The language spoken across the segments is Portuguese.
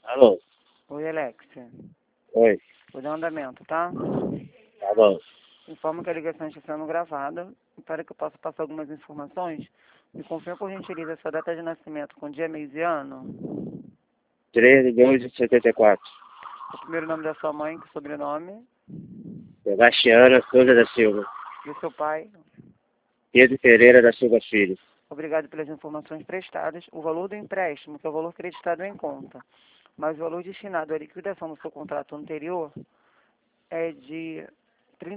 Alô? Oi, Alexia. Oi, Vou dar andamento, tá? tá bom. Informo que a ligação está sendo gravada. E para que eu possa passar algumas informações, me confirma por gentileza a sua data de nascimento com dia, mês e ano. 13/2/74. O primeiro nome da sua mãe, que sobrenome. Sebastiana Souza da Silva. Do seu pai. Pedro Pereira da Silva Filho. Obrigado pelas informações prestadas. O valor do empréstimo, que é o valor creditado em conta, mas o valor destinado à liquidação do seu contrato anterior é de R$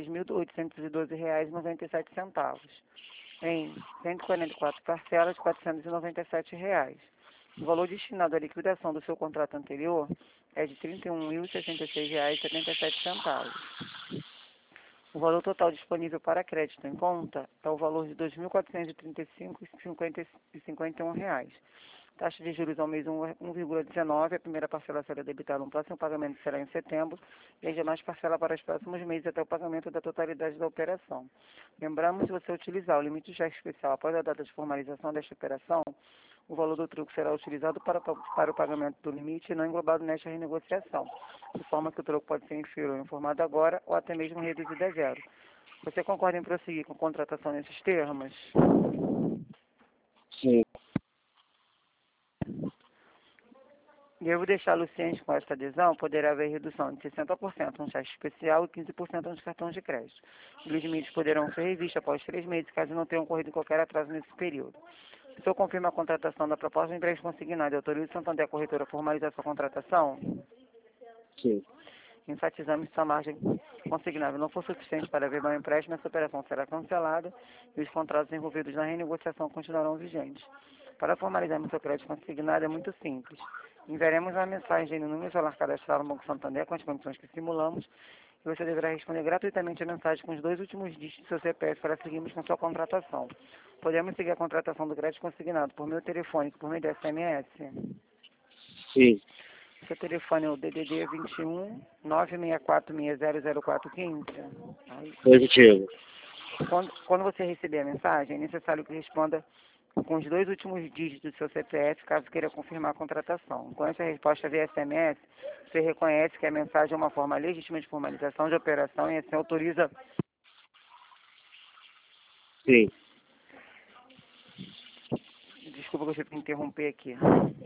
33.812,97, em 144 parcelas de R$ 497. O valor destinado à liquidação do seu contrato anterior é de R$ 31.066,77. O valor total disponível para crédito em conta é o valor de R$ 2.435,51. Taxa de juros ao mês 1,19. A primeira parcela será debitada no próximo pagamento, será em setembro, e as demais parcelas para os próximos meses até o pagamento da totalidade da operação. Lembramos, se você utilizar o limite de cheque especial após a data de formalização desta operação, o valor do troco será utilizado para o pagamento do limite e não englobado nesta renegociação, de forma que o troco pode ser inferior ao informado agora ou até mesmo reduzido a zero. Você concorda em prosseguir com a contratação nesses termos? Sim. Devo deixá-lo ciente com esta adesão, poderá haver redução de 60% no cheque especial e 15% nos cartões de crédito. Os limites poderão ser revistos após 3 meses, caso não tenha ocorrido qualquer atraso nesse período. O senhor confirma a contratação da proposta de empréstimo consignado e autoriza o Santander a corretora a formalizar sua contratação? Sim. Enfatizamos que se a margem consignável não for suficiente para averbar o empréstimo, essa operação será cancelada e os contratos envolvidos na renegociação continuarão vigentes. Para formalizarmos seu crédito consignado é muito simples. Enviaremos uma mensagem no número celular cadastrado no Banco Santander com as condições que simulamos e você deverá responder gratuitamente a mensagem com os 2 últimos dígitos do seu CPF para seguirmos com sua contratação. Podemos seguir a contratação do crédito consignado por meio telefônico, por meio de SMS? Sim. Seu telefone é o DDD 21 964600415. Positivo. Quando você receber a mensagem, é necessário que responda com os 2 últimos dígitos do seu CPF, caso queira confirmar a contratação. Com essa resposta via SMS, você reconhece que a mensagem é uma forma legítima de formalização de operação e assim autoriza... Sim. Desculpa que eu tive que interromper aqui.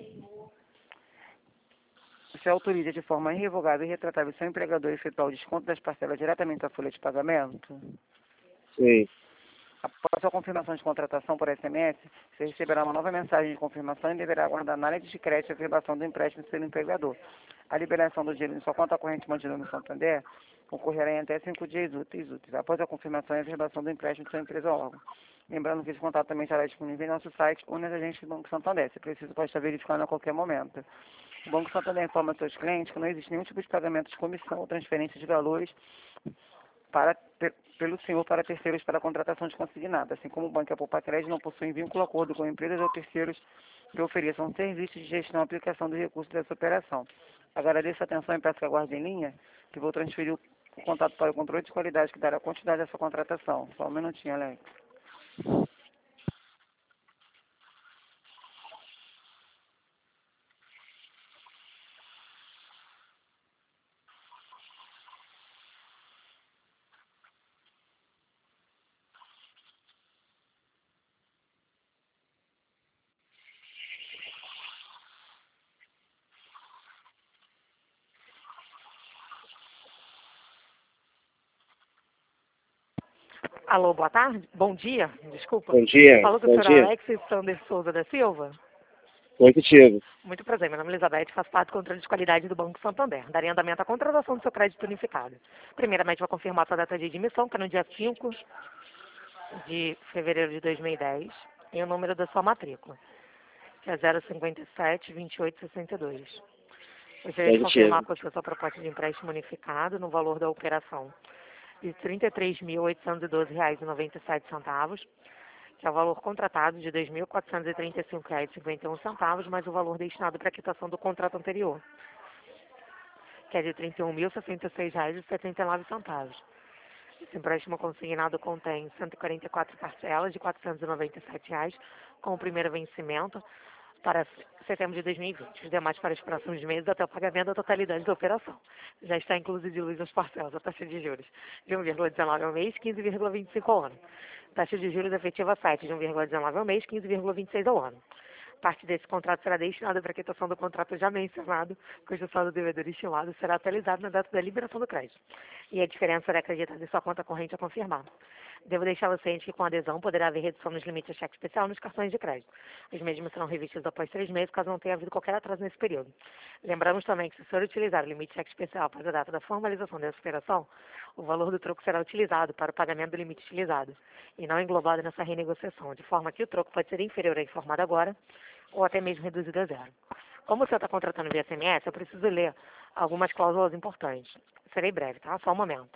Você autoriza de forma irrevogável e retratável seu empregador a efetuar o desconto das parcelas diretamente da folha de pagamento? Sim. Após a confirmação de contratação por SMS, você receberá uma nova mensagem de confirmação e deverá aguardar análise de crédito e afirmação do empréstimo pelo empregador. A liberação do dinheiro em sua conta corrente mantida no Santander ocorrerá em até 5 dias úteis. Após a confirmação e afirmação do empréstimo de sua empresa ou órgão. Lembrando que esse contato também estará disponível em nosso site ou nas agências do Banco Santander. Se preciso, pode estar verificando a qualquer momento. O Banco Santander informa aos seus clientes que não existe nenhum tipo de pagamento de comissão ou transferência de valores pelo senhor para terceiros para a contratação de consignado, assim como o Banco e a Poupa Crédito não possuem vínculo acordo com empresas ou terceiros que ofereçam serviços de gestão e aplicação dos recursos dessa operação. Agradeço a atenção e peço que aguarde em linha, que vou transferir o contato para o controle de qualidade que dará continuidade a essa contratação. Só um minutinho, Alex. Alô, boa tarde? Bom dia, desculpa. Bom dia. Falou com o Bom senhor dia. Alex Sander Souza da Silva? Positivo. Muito prazer, meu nome é Elizabeth, faço parte do controle de qualidade do Banco Santander. Daria andamento à contratação do seu crédito unificado. Primeiramente, vou confirmar sua data de admissão, que é no dia 5 de fevereiro de 2010, e o número da sua matrícula, que é 057-2862. Gostaria de confirmar com a sua proposta de empréstimo unificado no valor da operação de R$ 33.812,97, que é o valor contratado de R$ 2.435,51, mais o valor destinado para a quitação do contrato anterior, que é de R$ 31.066,79. Esse empréstimo consignado contém 144 parcelas de R$ 497, com o primeiro vencimento para setembro de 2020. Os demais para os próximos meses até o pagamento da totalidade da operação. Já está incluso de luz as parcelas, a taxa de juros de 1,19 ao mês, 15,25 ao ano. Taxa de juros efetiva site de 1,19 ao mês, 15,26 ao ano. Parte desse contrato será destinada para a quitação do contrato já mencionado, cujo saldo devedor estimado será atualizado na data da liberação do crédito. E a diferença será acreditada em sua conta corrente a confirmar. Devo deixá-lo ciente que com a adesão poderá haver redução nos limites de cheque especial nos cartões de crédito. Os mesmos serão revistos após 3 meses, caso não tenha havido qualquer atraso nesse período. Lembramos também que, se for utilizar o limite de cheque especial após a data da formalização dessa operação, o valor do troco será utilizado para o pagamento do limite utilizado, e não englobado nessa renegociação, de forma que o troco pode ser inferior ao informado agora, ou até mesmo reduzido a zero. Como o senhor está contratando via SMS, eu preciso ler algumas cláusulas importantes. Serei breve, tá? Só um momento.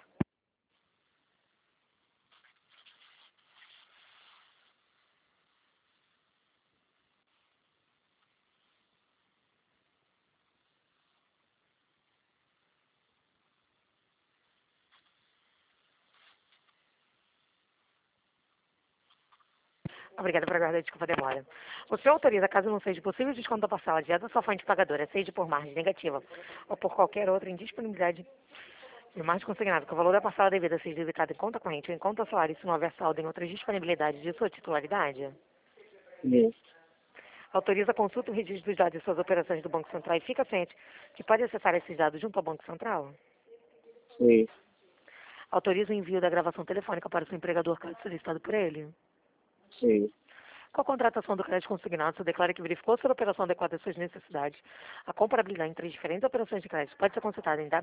Obrigada por aguardar, desculpa a demora. O senhor autoriza, caso não seja possível desconto da parcela diante da sua fonte pagadora, seja por margem negativa ou por qualquer outra indisponibilidade de margem consignada, que o valor da parcela devida seja debitado em conta corrente ou em conta salário, se não houver saldo em outras disponibilidades de sua titularidade? Sim. Autoriza a consulta e registro dos dados de suas operações do Banco Central e fica ciente que pode acessar esses dados junto ao Banco Central? Sim. Autoriza o envio da gravação telefônica para o seu empregador, caso solicitado por ele? Sim. Com a contratação do crédito consignado, você declara que verificou se a operação adequada às suas necessidades. A comparabilidade entre diferentes operações de crédito pode ser consultada em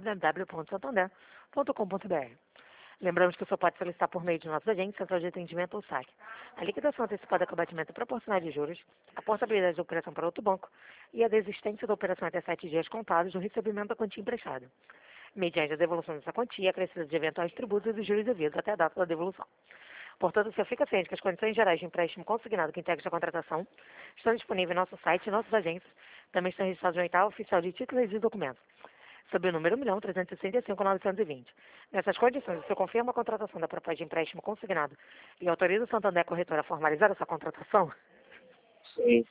www.santander.com.br. Lembramos que o senhor pode solicitar por meio de nossos agentes, central de atendimento ou saque. A liquidação antecipada com abatimento proporcional de juros, a portabilidade da operação para outro banco e a desistência da operação até 7 dias contados do recebimento da quantia emprestada, mediante a devolução dessa quantia, acrescida de eventuais tributos e juros devidos até a data da devolução. Portanto, o senhor fica ciente que as condições gerais de empréstimo consignado que integram a contratação estão disponíveis em nosso site e nossas agências. Também estão registrados no Oitavo Oficial de Títulos e Documentos, sob o número 1.365.920. Nessas condições, o senhor confirma a contratação da proposta de empréstimo consignado e autoriza o Santander Corretora a formalizar essa contratação? Sim.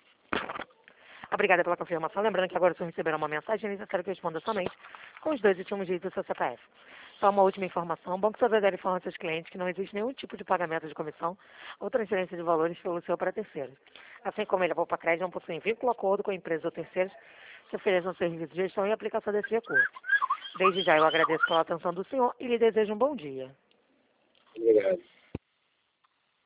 Obrigada pela confirmação. Lembrando que agora o senhor receberá uma mensagem necessária que responda somente com os 2 últimos dígitos do seu CPF. Só uma última informação. O Banco Santander informa aos seus clientes que não existe nenhum tipo de pagamento de comissão ou transferência de valores pelo seu para terceiros. Assim como ele, a Poupa Crédito não possui vínculo, acordo com empresas ou terceiros que ofereçam serviços de gestão e aplicação desse recurso. Desde já eu agradeço pela atenção do senhor e lhe desejo um bom dia. Obrigado.